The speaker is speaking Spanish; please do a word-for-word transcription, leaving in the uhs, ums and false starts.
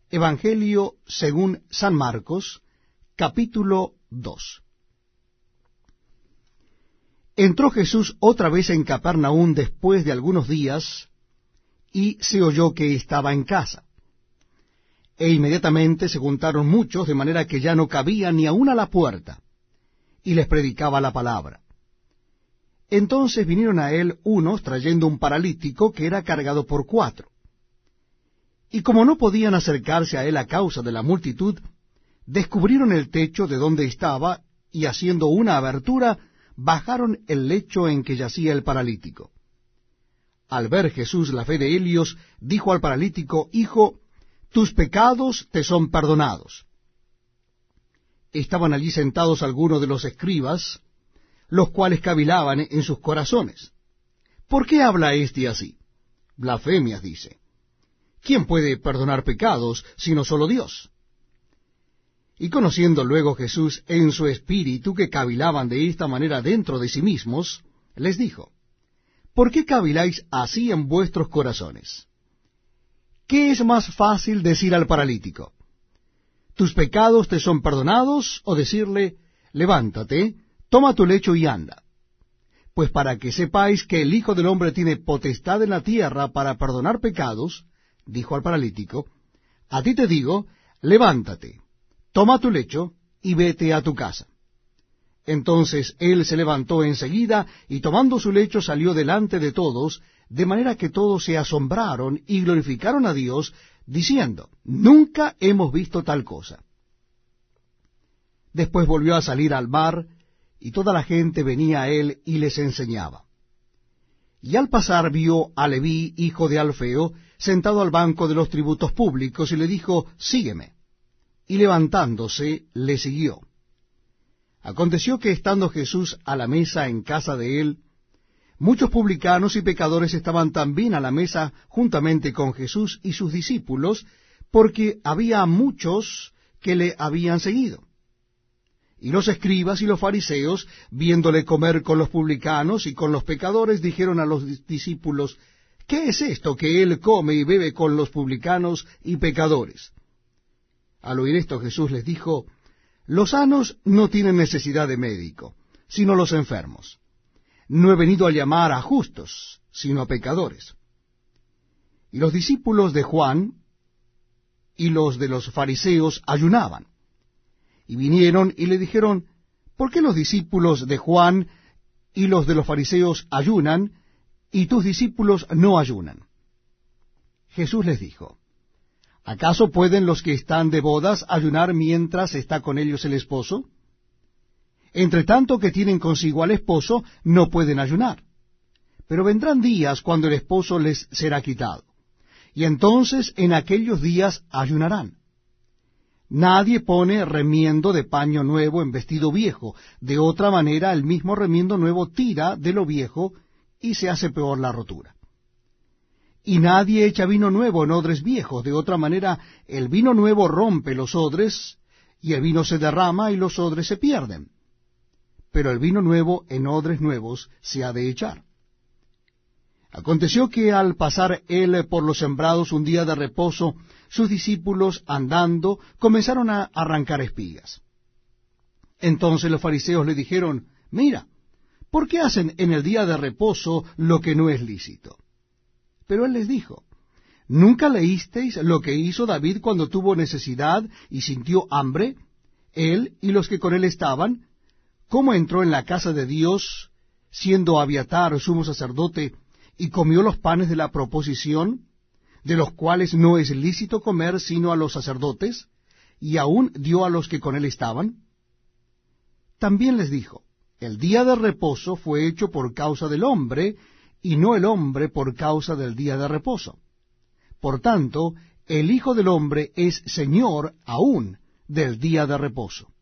Evangelio según San Marcos, capítulo dos. Entró Jesús otra vez en Capernaum después de algunos días, y se oyó que estaba en casa. E inmediatamente se juntaron muchos, de manera que ya no cabía ni aun a la puerta, y les predicaba la palabra. Entonces vinieron a él unos trayendo un paralítico que era cargado por cuatro. Y como no podían acercarse a él a causa de la multitud, descubrieron el techo de donde estaba, y haciendo una abertura, bajaron el lecho en que yacía el paralítico. Al ver Jesús la fe de ellos, dijo al paralítico: Hijo, tus pecados te son perdonados. Estaban allí sentados algunos de los escribas, los cuales cavilaban en sus corazones: ¿Por qué habla éste así? Blasfemias dice. ¿Quién puede perdonar pecados, sino solo Dios? Y conociendo luego Jesús en su espíritu que cavilaban de esta manera dentro de sí mismos, les dijo: ¿Por qué caviláis así en vuestros corazones? ¿Qué es más fácil decir al paralítico: tus pecados te son perdonados, o decirle: levántate, toma tu lecho y anda? Pues para que sepáis que el Hijo del Hombre tiene potestad en la tierra para perdonar pecados, dijo al paralítico, a ti te digo, levántate, toma tu lecho y vete a tu casa. Entonces él se levantó enseguida, y tomando su lecho salió delante de todos, de manera que todos se asombraron y glorificaron a Dios, diciendo: nunca hemos visto tal cosa. Después volvió a salir al mar, y toda la gente venía a él y les enseñaba. Y al pasar vio a Leví, hijo de Alfeo, sentado al banco de los tributos públicos, y le dijo: sígueme. Y levantándose, le siguió. Aconteció que estando Jesús a la mesa en casa de él, muchos publicanos y pecadores estaban también a la mesa juntamente con Jesús y sus discípulos, porque había muchos que le habían seguido. Y los escribas y los fariseos, viéndole comer con los publicanos y con los pecadores, dijeron a los discípulos: ¿qué es esto que él come y bebe con los publicanos y pecadores? Al oír esto Jesús les dijo: los sanos no tienen necesidad de médico, sino los enfermos. No he venido a llamar a justos, sino a pecadores. Y los discípulos de Juan y los de los fariseos ayunaban. Y vinieron y le dijeron: ¿por qué los discípulos de Juan y los de los fariseos ayunan, y tus discípulos no ayunan? Jesús les dijo: ¿acaso pueden los que están de bodas ayunar mientras está con ellos el esposo? Entre tanto que tienen consigo al esposo, no pueden ayunar. Pero vendrán días cuando el esposo les será quitado, y entonces en aquellos días ayunarán. Nadie pone remiendo de paño nuevo en vestido viejo; de otra manera el mismo remiendo nuevo tira de lo viejo, y se hace peor la rotura. Y nadie echa vino nuevo en odres viejos; de otra manera el vino nuevo rompe los odres, y el vino se derrama y los odres se pierden. Pero el vino nuevo en odres nuevos se ha de echar. Aconteció que al pasar él por los sembrados un día de reposo, sus discípulos, andando, comenzaron a arrancar espigas. Entonces los fariseos le dijeron: mira, ¿por qué hacen en el día de reposo lo que no es lícito? Pero él les dijo: ¿nunca leísteis lo que hizo David cuando tuvo necesidad y sintió hambre, él y los que con él estaban? ¿Cómo entró en la casa de Dios, siendo Abiatar sumo sacerdote, y comió los panes de la proposición, de los cuales no es lícito comer sino a los sacerdotes, y aún dio a los que con él estaban? También les dijo: el día de reposo fue hecho por causa del hombre, y no el hombre por causa del día de reposo. Por tanto, el Hijo del Hombre es Señor aún del día de reposo.